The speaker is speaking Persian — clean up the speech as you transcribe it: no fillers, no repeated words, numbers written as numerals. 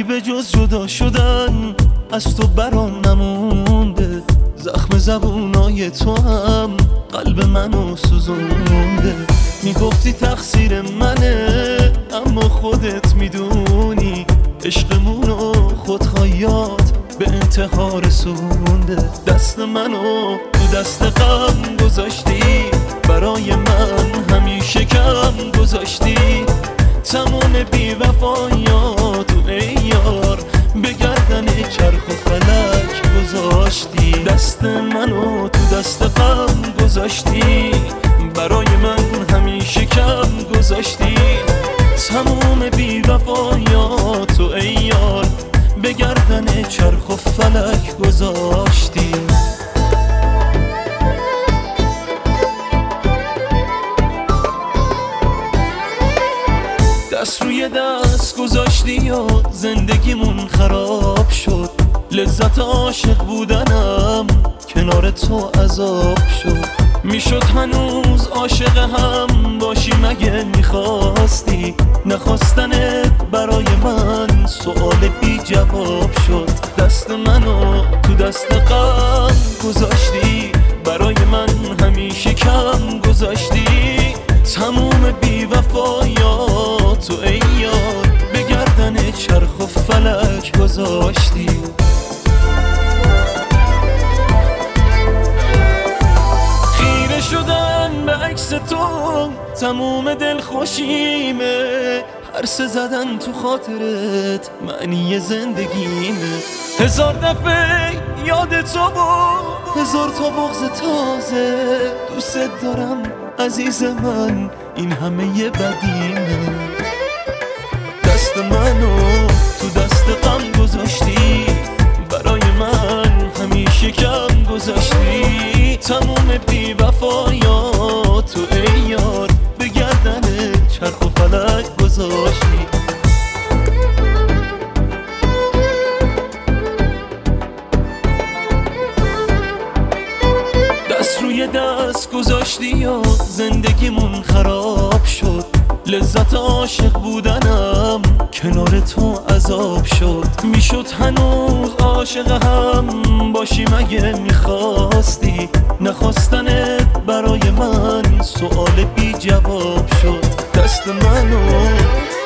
به جز جدا شدن از تو برام نمونده، زخم زبونای تو هم قلب منو سوزونده. میگفتی تقصیر منه اما خودت میدونی عشقمونو خودخواهیات به انتها رسونده. دست منو تو دست غم گذاشتی، برای من همیشه کم گذاشتی. تمام بی‌وفایاتو ای یار به گردن چرخ و فلک گذاشتی. دست منو تو دست غم گذاشتی، برای من همیشه کم گذاشتی. تمام بی‌وفایاتو ای یار به گردن چرخ و فلک گذاشتی. دست روی دست گذاشتی و زندگیمون خراب شد. لذت عاشق بودنم کنار تو عذاب شد. میشد هنوز عاشق هم باشی مگه میخواستی؟ نخواستنت برای من سوال بی جواب شد. دست منو تو دست غم گذاشتی، برای من همیشه کم گذاشتی. تموم بی‌وفایاتو ای یار به گردن چرخ و فلک گذاشتی. خیره شدن به عکس تو تموم دلخوشیمه، هرسه زدن تو خاطرت معنی زندگیمه. هزار دفعه یاد تو بود، هزار تا بغض تازه. دوست دارم عزیز من، این همه یه بدیمه. دست منو تو دست غم گذاشتی، برای من همیشه کم گذاشتی. تموم بی‌وفایاتو ای یار به گردن چرخ و فلک گذاشتی. دست روی دست گذاشتی و زندگیمون خراب شد. لذت عاشق بودنم کنار تو عذاب شد. میشد هنوز عاشق هم باشی مگه میخواستی؟ نخواستنت برای من سوال بی جواب شد. دست منو